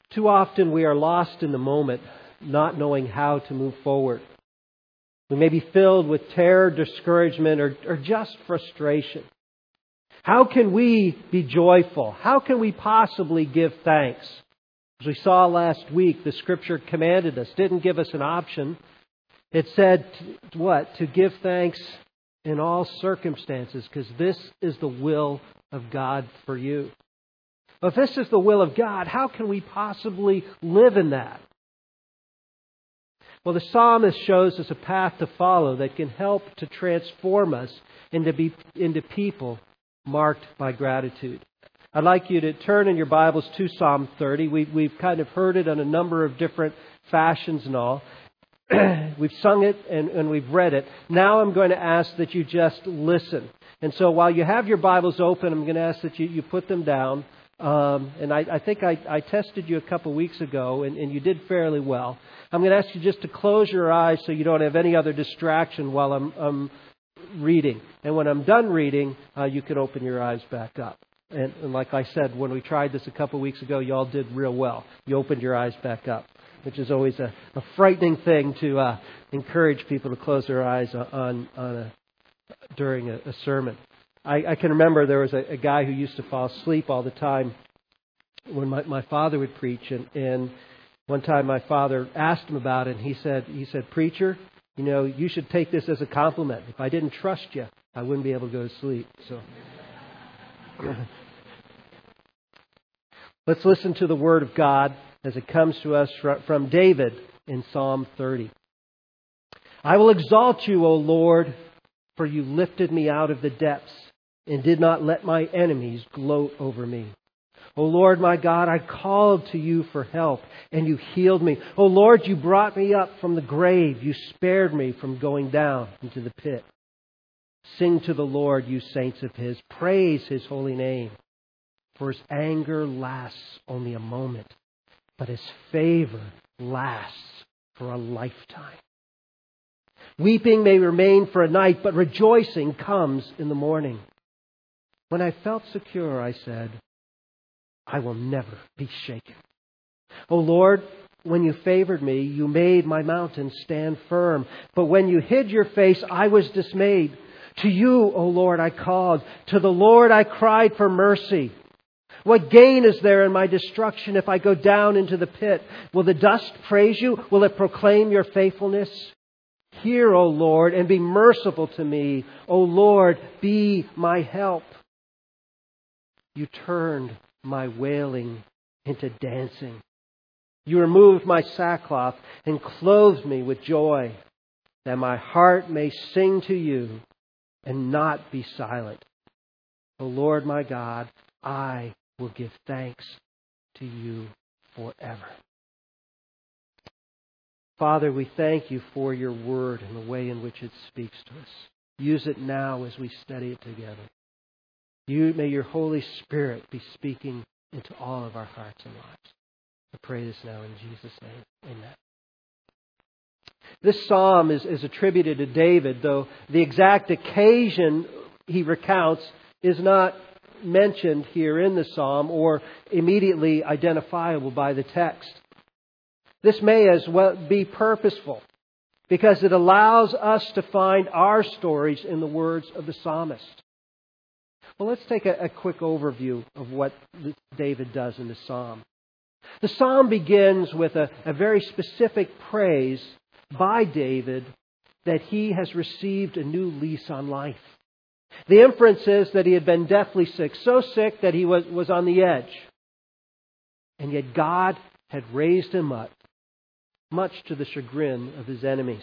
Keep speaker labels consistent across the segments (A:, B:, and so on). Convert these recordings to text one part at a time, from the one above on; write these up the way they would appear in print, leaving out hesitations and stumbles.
A: Too often we are lost in the moment, not knowing how to move forward. We may be filled with terror, discouragement, or just frustration. How can we be joyful? How can we possibly give thanks? As we saw last week, the Scripture commanded us, didn't give us an option. It said, what? To give thanks in all circumstances, because this is the will of God for you. Well, if this is the will of God, how can we possibly live in that? Well, the psalmist shows us a path to follow that can help to transform us into people marked by gratitude. I'd like you to turn in your Bibles to Psalm 30. We've kind of heard it on a number of different fashions and all. We've sung it and we've read it. Now I'm going to ask that you just listen. And so while you have your Bibles open, I'm going to ask that you put them down. And I think I tested you a couple weeks ago, and you did fairly well. I'm going to ask you just to close your eyes so you don't have any other distraction while I'm reading. And when I'm done reading, you can open your eyes back up. And like I said, when we tried this a couple weeks ago, you all did real well. You opened your eyes back up, which is always a frightening thing to encourage people to close their eyes during a sermon. I can remember there was a guy who used to fall asleep all the time when my father would preach. And one time my father asked him about it, and he said, "Preacher, you should take this as a compliment. If I didn't trust you, I wouldn't be able to go to sleep." So let's listen to the Word of God as it comes to us from David in Psalm 30. "I will exalt you, O Lord, for you lifted me out of the depths and did not let my enemies gloat over me. O Lord, my God, I called to you for help, and you healed me. O Lord, you brought me up from the grave. You spared me from going down into the pit. Sing to the Lord, you saints of His. Praise His holy name. For His anger lasts only a moment, but His favor lasts for a lifetime. Weeping may remain for a night, but rejoicing comes in the morning. When I felt secure, I said, I will never be shaken. O Lord, when you favored me, you made my mountain stand firm. But when you hid your face, I was dismayed. To you, O Lord, I called. To the Lord I cried for mercy. What gain is there in my destruction if I go down into the pit? Will the dust praise you? Will it proclaim your faithfulness? Hear, O Lord, and be merciful to me. O Lord, be my help. You turned my wailing into dancing. You removed my sackcloth and clothed me with joy, that my heart may sing to you and not be silent. O Lord my God, I will give thanks to you forever." Father, we thank you for your word and the way in which it speaks to us. Use it now as we study it together. May your Holy Spirit be speaking into all of our hearts and lives. I pray this now in Jesus' name. Amen. This psalm is attributed to David, though the exact occasion he recounts is not mentioned here in the psalm or immediately identifiable by the text. This may as well be purposeful because it allows us to find our stories in the words of the psalmist. Well, let's take a quick overview of what David does in the psalm. The psalm begins with a very specific praise by David that he has received a new lease on life. The inference is that he had been deathly sick, so sick that he was on the edge. And yet God had raised him up, much to the chagrin of his enemies.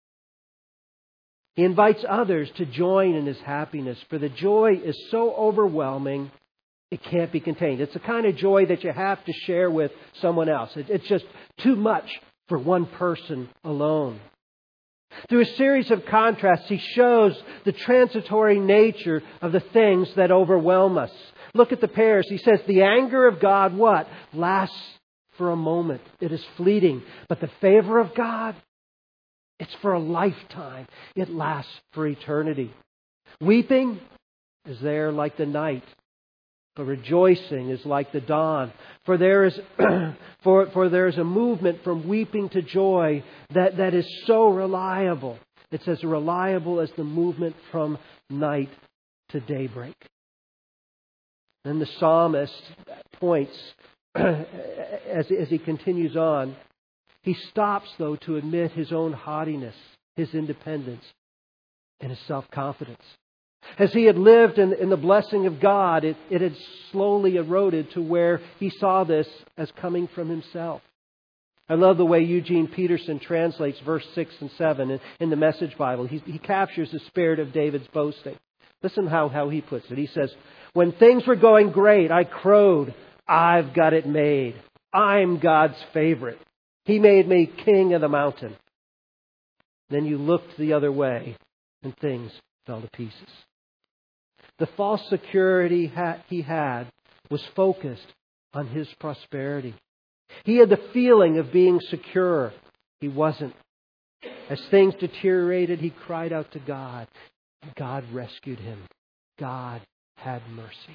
A: He invites others to join in his happiness, for the joy is so overwhelming, it can't be contained. It's the kind of joy that you have to share with someone else. It's just too much for one person alone. Through a series of contrasts, he shows the transitory nature of the things that overwhelm us. Look at the pairs. He says, the anger of God, what? Lasts for a moment. It is fleeting. But the favor of God, it's for a lifetime. It lasts for eternity. Weeping is there like the night. But rejoicing is like the dawn. For there is for there is a movement from weeping to joy that is so reliable. It's as reliable as the movement from night to daybreak. Then the psalmist points, as he continues on, he stops, though, to admit his own haughtiness, his independence, and his self-confidence. As he had lived in the blessing of God, it had slowly eroded to where he saw this as coming from himself. I love the way Eugene Peterson translates verse 6 and 7 in the Message Bible. He captures the spirit of David's boasting. Listen how he puts it. He says, "When things were going great, I crowed, 'I've got it made. I'm God's favorite. He made me king of the mountain.' Then you looked the other way and things fell to pieces." The false security he had was focused on his prosperity. He had the feeling of being secure. He wasn't. As things deteriorated, he cried out to God. God rescued him. God had mercy.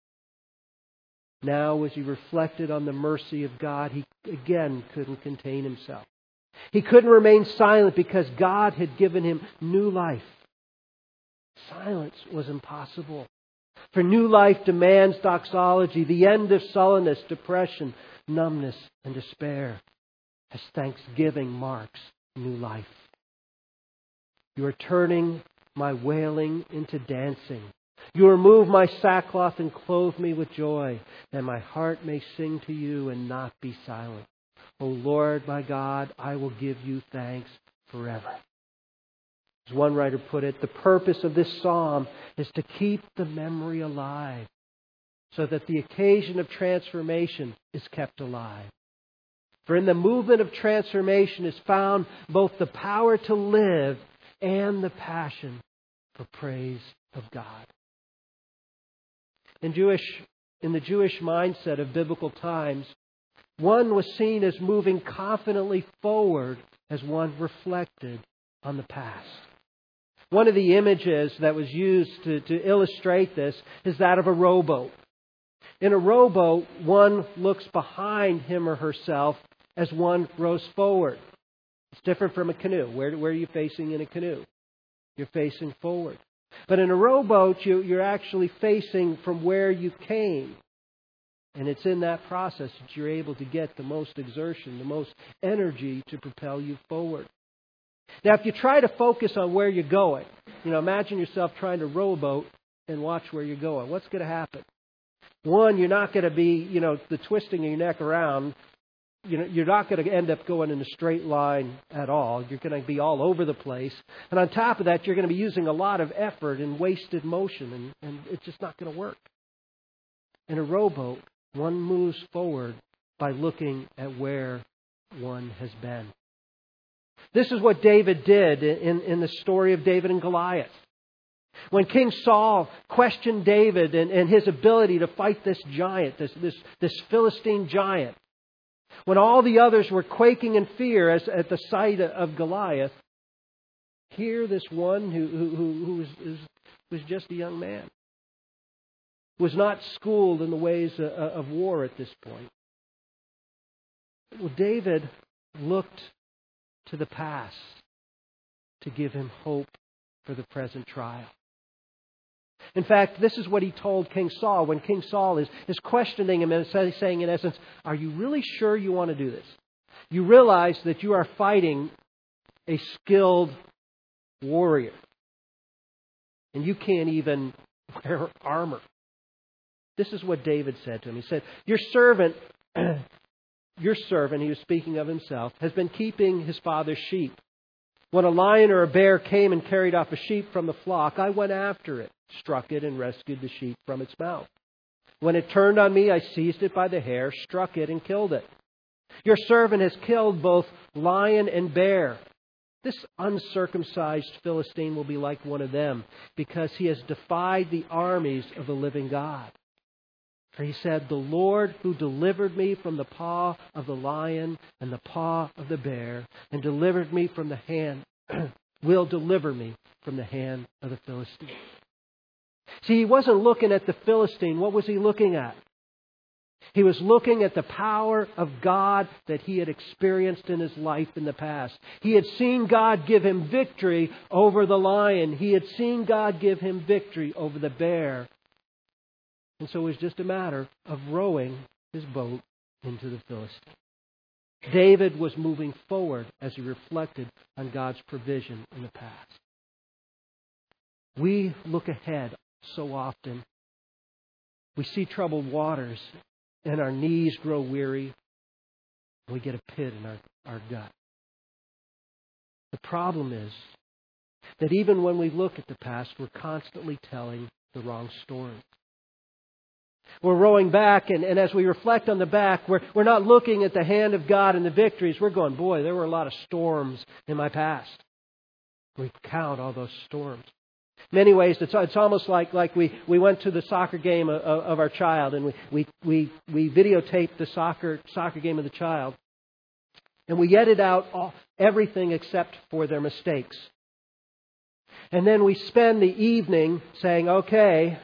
A: Now, as he reflected on the mercy of God, he again couldn't contain himself. He couldn't remain silent because God had given him new life. Silence was impossible. For new life demands doxology, the end of sullenness, depression, numbness, and despair, as thanksgiving marks new life. You are turning my wailing into dancing. You remove my sackcloth and clothe me with joy, that my heart may sing to you and not be silent. O Lord, my God, I will give you thanks forever. As one writer put it, the purpose of this psalm is to keep the memory alive, so that the occasion of transformation is kept alive. For in the movement of transformation is found both the power to live and the passion for praise of God. In the Jewish mindset of biblical times, one was seen as moving confidently forward as one reflected on the past. One of the images that was used to illustrate this is that of a rowboat. In a rowboat, one looks behind him or herself as one rows forward. It's different from a canoe. Where are you facing in a canoe? You're facing forward. But in a rowboat, you're actually facing from where you came. And it's in that process that you're able to get the most exertion, the most energy to propel you forward. Now, if you try to focus on where you're going, imagine yourself trying to row a boat and watch where you're going. What's going to happen? One, you're not going to be, the twisting of your neck around. You're not going to end up going in a straight line at all. You're going to be all over the place. And on top of that, you're going to be using a lot of effort and wasted motion, and it's just not going to work. In a rowboat, one moves forward by looking at where one has been. This is what David did in the story of David and Goliath. When King Saul questioned David and his ability to fight this giant, this Philistine giant, when all the others were quaking in fear at the sight of Goliath, here this one who was just a young man, was not schooled in the ways of war at this point. Well, David looked to the past to give him hope for the present trial. In fact, this is what he told King Saul when King Saul is questioning him and saying, in essence, are you really sure you want to do this? You realize that you are fighting a skilled warrior. And you can't even wear armor. This is what David said to him. He said, your servant, he was speaking of himself, has been keeping his father's sheep. When a lion or a bear came and carried off a sheep from the flock, I went after it, struck it, and rescued the sheep from its mouth. When it turned on me, I seized it by the hair, struck it, and killed it. Your servant has killed both lion and bear. This uncircumcised Philistine will be like one of them, because he has defied the armies of the living God. For he said, the Lord who delivered me from the paw of the lion and the paw of the bear, and delivered me from the hand, will deliver me from the hand of the Philistines. See, he wasn't looking at the Philistine. What was he looking at? He was looking at the power of God that he had experienced in his life in the past. He had seen God give him victory over the lion. He had seen God give him victory over the bear. And so it was just a matter of rowing his boat into the Philistine. David was moving forward as he reflected on God's provision in the past. We look ahead so often. We see troubled waters and our knees grow weary. We get a pit in our gut. The problem is that even when we look at the past, we're constantly telling the wrong story. We're rowing back, and as we reflect on the back, we're not looking at the hand of God and the victories. We're going, boy, there were a lot of storms in my past. We count all those storms. In many ways, it's almost like we went to the soccer game of our child, and we videotaped the soccer game of the child, and we edited out everything except for their mistakes. And then we spend the evening saying, okay,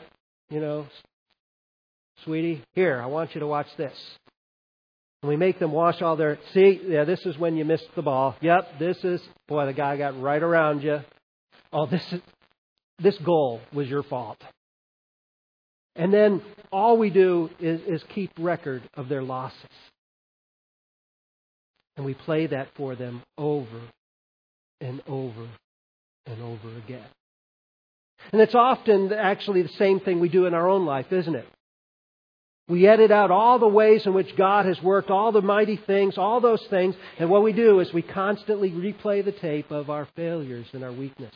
A: sweetie, here, I want you to watch this. And we make them watch all their, this is when you missed the ball. Yep, the guy got right around you. Oh, this goal was your fault. And then all we do is keep record of their losses. And we play that for them over and over and over again. And it's often actually the same thing we do in our own life, isn't it? We edit out all the ways in which God has worked, all the mighty things, all those things. And what we do is we constantly replay the tape of our failures and our weaknesses.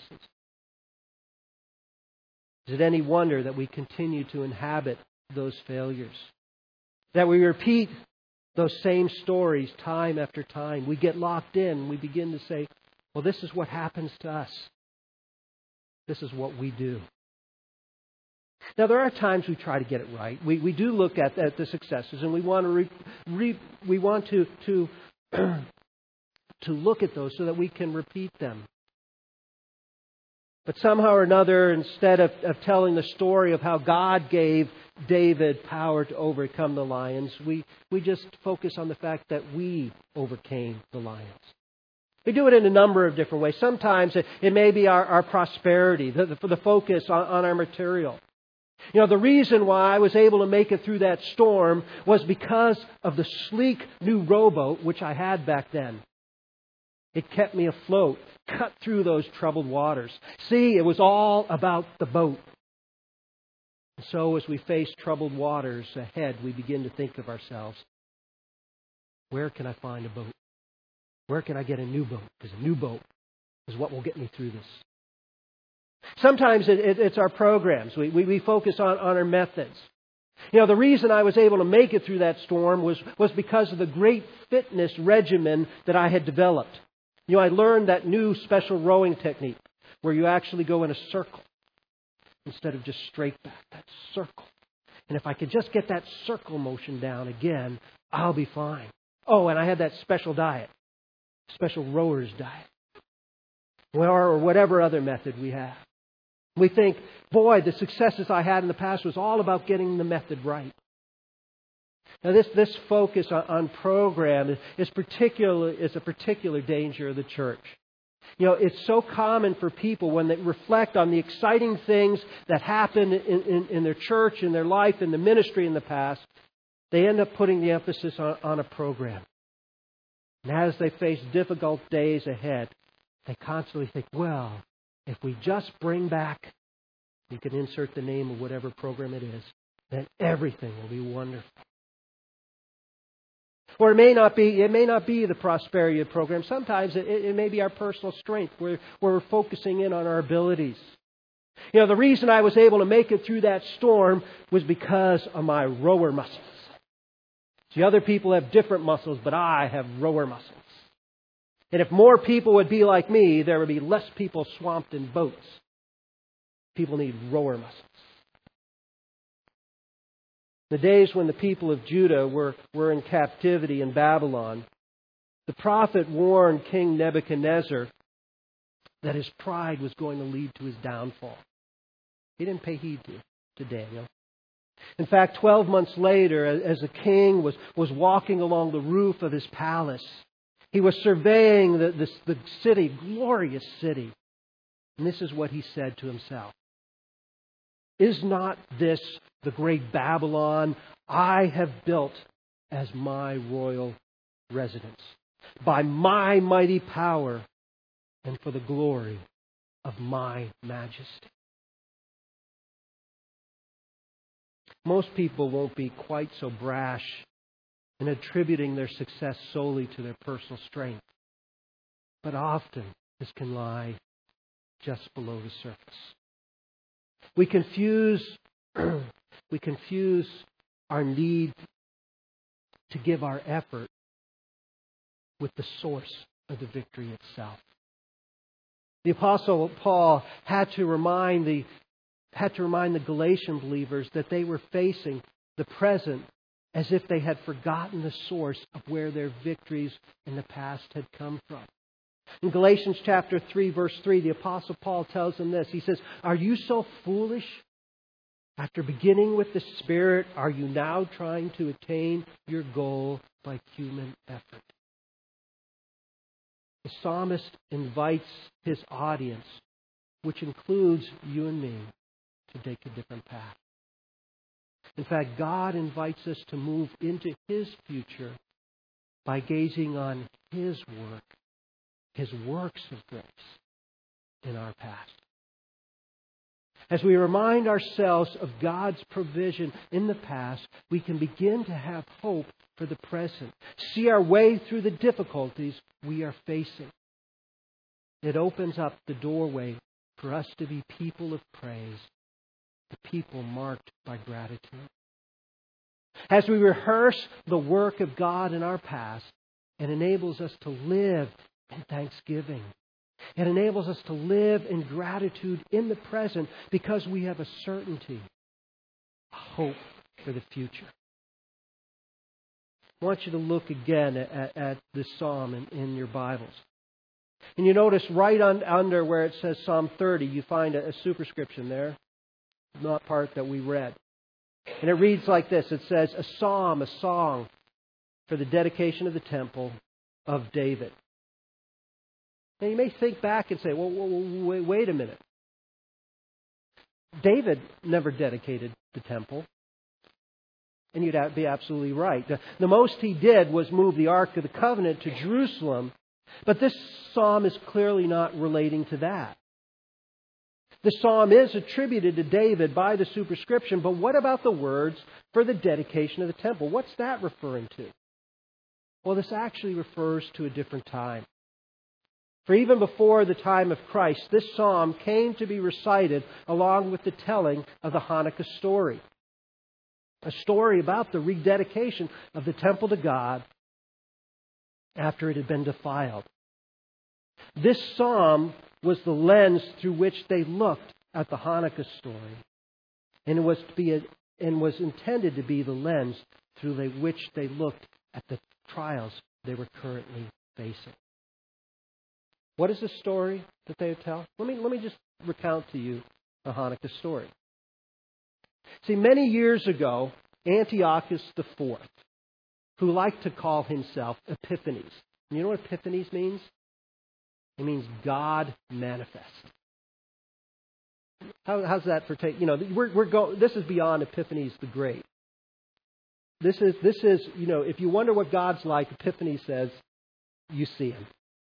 A: Is it any wonder that we continue to inhabit those failures? That we repeat those same stories time after time. We get locked in. We begin to say, well, this is what happens to us. This is what we do. Now, there are times we try to get it right. We do look at the successes, and we want to look at those so that we can repeat them. But somehow or another, instead of telling the story of how God gave David power to overcome the lions, we just focus on the fact that we overcame the lions. We do it in a number of different ways. Sometimes it may be our prosperity, the focus on our material. The reason why I was able to make it through that storm was because of the sleek new rowboat which I had back then. It kept me afloat, cut through those troubled waters. See, it was all about the boat. And so as we face troubled waters ahead, we begin to think of ourselves, where can I find a boat? Where can I get a new boat? Because a new boat is what will get me through this. Sometimes it's our programs. We focus on our methods. The reason I was able to make it through that storm was because of the great fitness regimen that I had developed. I learned that new special rowing technique where you actually go in a circle instead of just straight back, that circle. And if I could just get that circle motion down again, I'll be fine. Oh, and I had that special diet, special rower's diet, or whatever other method we have. We think, boy, the successes I had in the past was all about getting the method right. Now, this focus on program is a particular danger of the church. It's so common for people when they reflect on the exciting things that happened in their church, in their life, in the ministry in the past, they end up putting the emphasis on a program. And as they face difficult days ahead, they constantly think, well, if we just bring back, you can insert the name of whatever program it is, then everything will be wonderful. Or it may not be the prosperity program. Sometimes it may be our personal strength where we're focusing in on our abilities. The reason I was able to make it through that storm was because of my rower muscles. See, other people have different muscles, but I have rower muscles. And if more people would be like me, there would be less people swamped in boats. People need rower muscles. The days when the people of Judah were in captivity in Babylon, the prophet warned King Nebuchadnezzar that his pride was going to lead to his downfall. He didn't pay heed to Daniel. In fact, 12 months later, as the king was walking along the roof of his palace, he was surveying the city, glorious city. And this is what he said to himself. Is not this the great Babylon I have built as my royal residence, by my mighty power and for the glory of my majesty? Most people won't be quite so brash in attributing their success solely to their personal strength. But often this can lie just below the surface. We confuse our need to give our effort with the source of the victory itself. The Apostle Paul had to remind the Galatian believers that they were facing the present as if they had forgotten the source of where their victories in the past had come from. In Galatians chapter 3, verse 3, the Apostle Paul tells them this. He says, "Are you so foolish? After beginning with the Spirit, are you now trying to attain your goal by human effort?" The psalmist invites his audience, which includes you and me, to take a different path. In fact, God invites us to move into His future by gazing on His work, His works of grace in our past. As we remind ourselves of God's provision in the past, we can begin to have hope for the present, see our way through the difficulties we are facing. It opens up the doorway for us to be people of praise, the people marked by gratitude. As we rehearse the work of God in our past, it enables us to live in thanksgiving. It enables us to live in gratitude in the present because we have a certainty, a hope for the future. I want you to look again at this psalm in your Bibles. And you notice right under where it says Psalm 30, you find a superscription there, not part that we read. And it reads like this. It says, a psalm, a song for the dedication of the temple of David. Now you may think back and say, well, wait a minute. David never dedicated the temple. And you'd be absolutely right. The most he did was move the Ark of the Covenant to Jerusalem. But this psalm is clearly not relating to that. The psalm is attributed to David by the superscription, but what about the words for the dedication of the temple? What's that referring to? Well, this actually refers to a different time. For even before the time of Christ, this psalm came to be recited along with the telling of the Hanukkah story. A story about the rededication of the temple to God after it had been defiled. This psalm was the lens through which they looked at the Hanukkah story. And it was intended to be the lens through which they looked at the trials they were currently facing. What is the story that they tell? Let me just recount to you the Hanukkah story. See, many years ago, Antiochus IV, who liked to call himself Epiphanes. You know what Epiphanes means? It means God manifest. How's that for take? You know, this is beyond Epiphanes the Great. This is if you wonder what God's like, Epiphany says you see Him.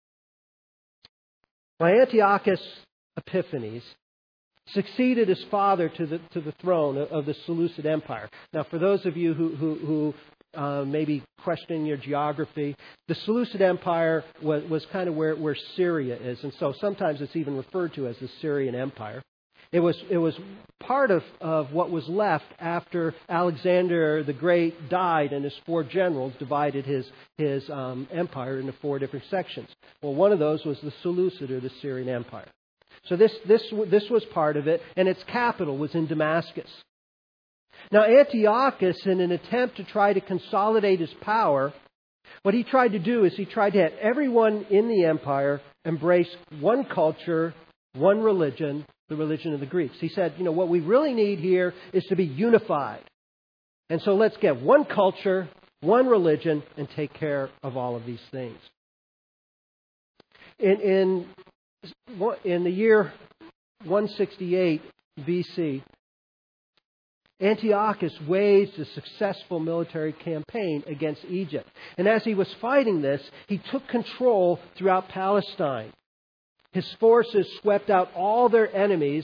A: Now, Antiochus Epiphanes succeeded his father to the throne of the Seleucid Empire. Now, for those of you who may be questioning your geography, the Seleucid Empire was kind of where Syria is, and so sometimes it's even referred to as the Syrian Empire. It was part of what was left after Alexander the Great died and his four generals divided his empire into four different sections. Well, one of those was the Seleucid or the Syrian Empire. So this was part of it, and its capital was in Damascus. Now Antiochus, in an attempt to try to consolidate his power, what he tried to do is he tried to have everyone in the empire embrace one culture, one religion, the religion of the Greeks. He said, what we really need here is to be unified. And so let's get one culture, one religion, and take care of all of these things. In the year 168 BC, Antiochus waged a successful military campaign against Egypt. And as he was fighting this, he took control throughout Palestine. His forces swept out all their enemies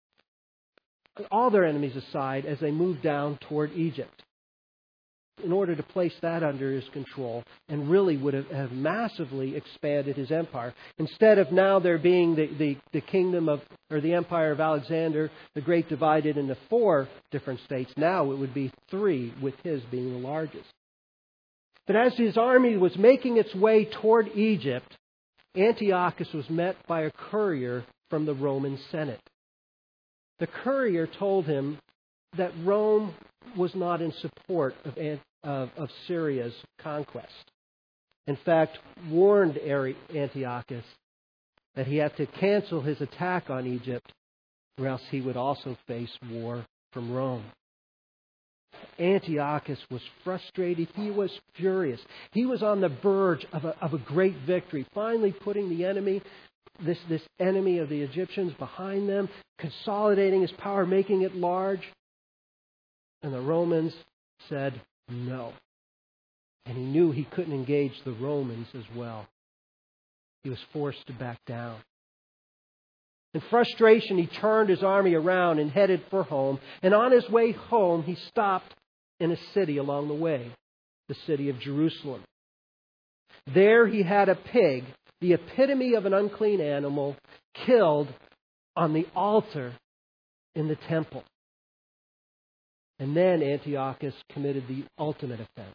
A: aside as they moved down toward Egypt, in order to place that under his control, and really would have massively expanded his empire. Instead of now there being the kingdom of, or the empire of Alexander the Great divided into 4 different states, now it would be 3, with his being the largest. But as his army was making its way toward Egypt, Antiochus was met by a courier from the Roman Senate. The courier told him that Rome was not in support of Syria's conquest. In fact, warned Antiochus that he had to cancel his attack on Egypt, or else he would also face war from Rome. Antiochus was frustrated. He was furious. He was on the verge of a great victory, finally putting the enemy, this enemy of the Egyptians, behind them, consolidating his power, making it large. And the Romans said no. And he knew he couldn't engage the Romans as well. He was forced to back down. In frustration, he turned his army around and headed for home. And on his way home, he stopped in a city along the way, the city of Jerusalem. There he had a pig, the epitome of an unclean animal, killed on the altar in the temple. And then Antiochus committed the ultimate offense.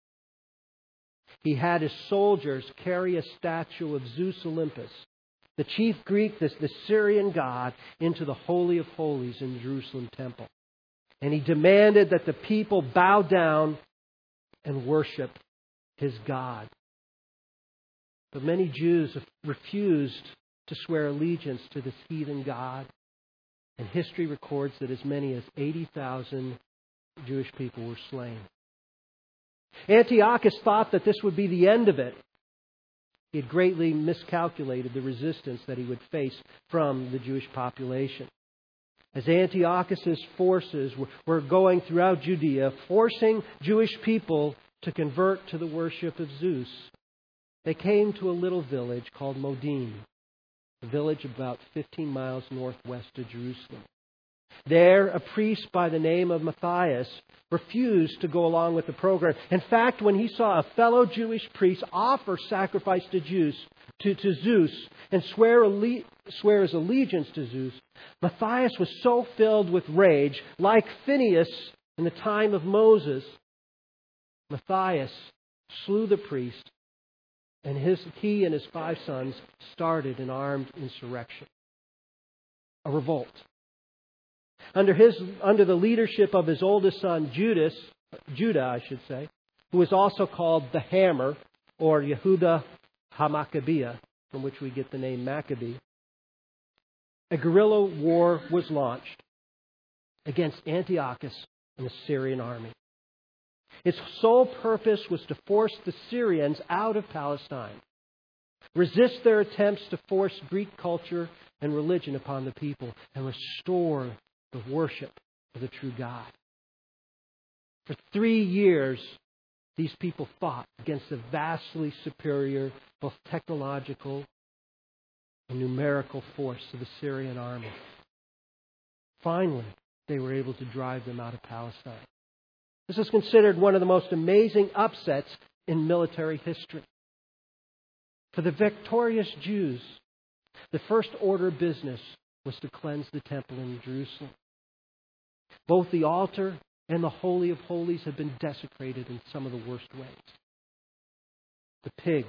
A: He had his soldiers carry a statue of Zeus Olympus, the chief Greek, the Syrian god, into the Holy of Holies in the Jerusalem temple. And he demanded that the people bow down and worship his god. But many Jews have refused to swear allegiance to this heathen god. And history records that as many as 80,000 Jewish people were slain. Antiochus thought that this would be the end of it. He had greatly miscalculated the resistance that he would face from the Jewish population. As Antiochus' forces were going throughout Judea, forcing Jewish people to convert to the worship of Zeus, they came to a little village called Modin, a village about 15 miles northwest of Jerusalem. There, a priest by the name of Matthias refused to go along with the program. In fact, when he saw a fellow Jewish priest offer sacrifice to Zeus and swear his allegiance to Zeus, Matthias was so filled with rage, like Phinehas in the time of Moses. Matthias slew the priest, and he and his 5 sons started an armed insurrection, a revolt. Under the leadership of his oldest son, Judah, who was also called the Hammer, or Yehuda HaMaccabea, from which we get the name Maccabee, a guerrilla war was launched against Antiochus and the Syrian army. Its sole purpose was to force the Syrians out of Palestine, resist their attempts to force Greek culture and religion upon the people, and restore the worship of the true God. For 3 years, these people fought against a vastly superior, both technological and numerical force of the Syrian army. Finally, they were able to drive them out of Palestine. This is considered one of the most amazing upsets in military history. For the victorious Jews, the first order of business was to cleanse the temple in Jerusalem. Both the altar and the Holy of Holies had been desecrated in some of the worst ways. The pig,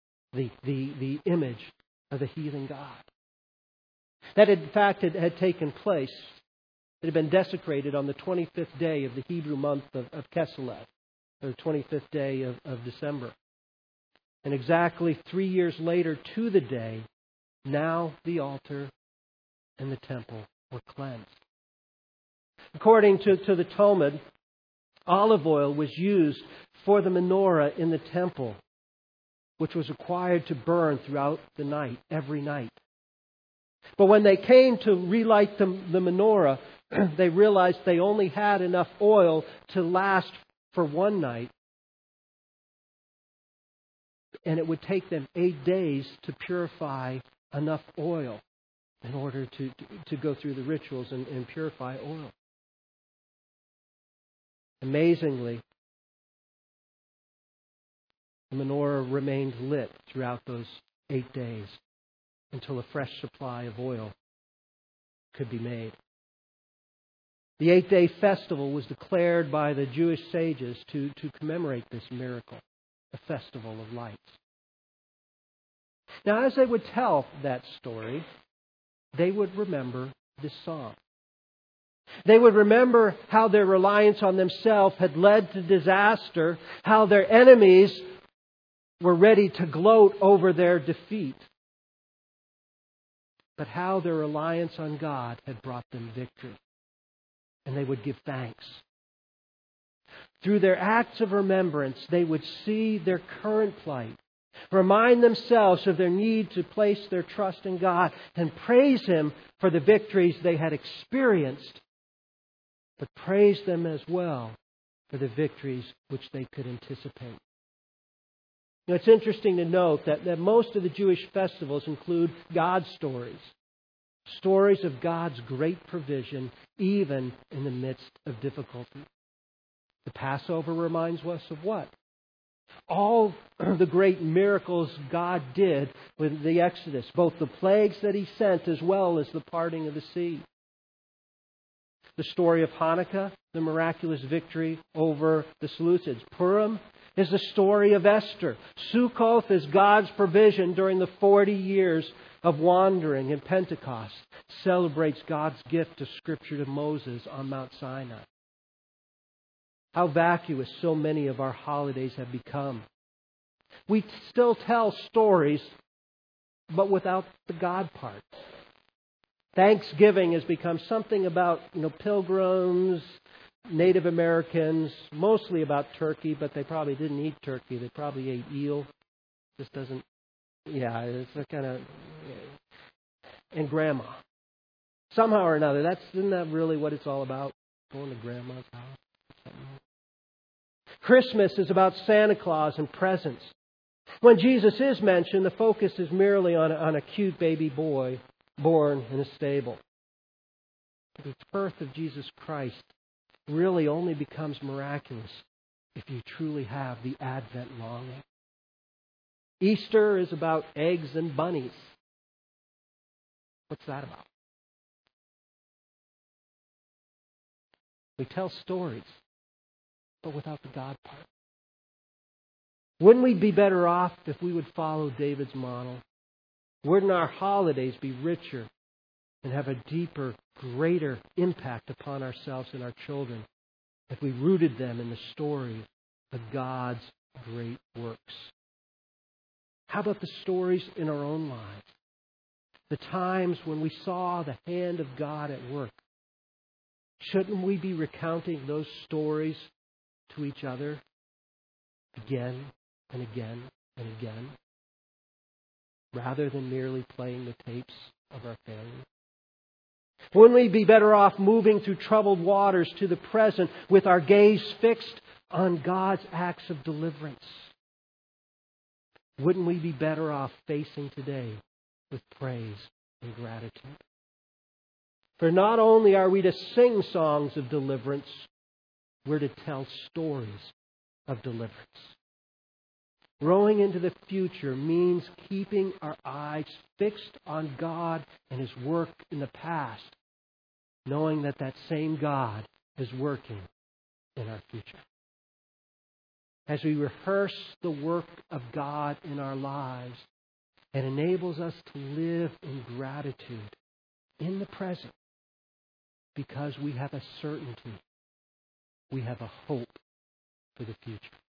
A: the image of the heathen god. That, in fact, had taken place. It had been desecrated on the 25th day of the Hebrew month of Kislev, or the 25th day of December. And exactly 3 years later to the day, now the altar and the temple were cleansed. According to the Talmud, olive oil was used for the menorah in the temple, which was required to burn throughout the night, every night. But when they came to relight the menorah, they realized they only had enough oil to last for one night. And it would take them 8 days to purify enough oil in order to go through the rituals and purify oil. Amazingly, the menorah remained lit throughout those 8 days until a fresh supply of oil could be made. The 8-day festival was declared by the Jewish sages to commemorate this miracle, the festival of lights. Now, as they would tell that story, they would remember this song. They would remember how their reliance on themselves had led to disaster, how their enemies were ready to gloat over their defeat, but how their reliance on God had brought them victory. And they would give thanks. Through their acts of remembrance, they would see their current plight, remind themselves of their need to place their trust in God, and praise Him for the victories they had experienced, but praise them as well for the victories which they could anticipate. Now, it's interesting to note that most of the Jewish festivals include God stories. Stories of God's great provision, even in the midst of difficulty. The Passover reminds us of what? All the great miracles God did with the Exodus, both the plagues that He sent as well as the parting of the sea. The story of Hanukkah, the miraculous victory over the Seleucids. Purim is the story of Esther. Sukkoth is God's provision during the 40 years of wandering, and Pentecost celebrates God's gift of Scripture to Moses on Mount Sinai. How vacuous so many of our holidays have become. We still tell stories, but without the God part. Thanksgiving has become something about pilgrims, Native Americans, mostly about turkey, but they probably didn't eat turkey. They probably ate eel. This doesn't, it's a kind of, and grandma. Somehow or another, isn't that really what it's all about? Going to grandma's house. Christmas is about Santa Claus and presents. When Jesus is mentioned, the focus is merely on a cute baby boy born in a stable. The birth of Jesus Christ really only becomes miraculous if you truly have the Advent longing. Easter is about eggs and bunnies. What's that about? We tell stories, but without the God part. Wouldn't we be better off if we would follow David's model? Wouldn't our holidays be richer and have a deeper, greater impact upon ourselves and our children if we rooted them in the story of God's great works? How about the stories in our own lives? The times when we saw the hand of God at work. Shouldn't we be recounting those stories to each other again and again and again, rather than merely playing the tapes of our family? Wouldn't we be better off moving through troubled waters to the present with our gaze fixed on God's acts of deliverance? Wouldn't we be better off facing today with praise and gratitude? For not only are we to sing songs of deliverance, we're to tell stories of deliverance. Growing into the future means keeping our eyes fixed on God and His work in the past, knowing that that same God is working in our future. As we rehearse the work of God in our lives, it enables us to live in gratitude in the present because we have a certainty, we have a hope for the future.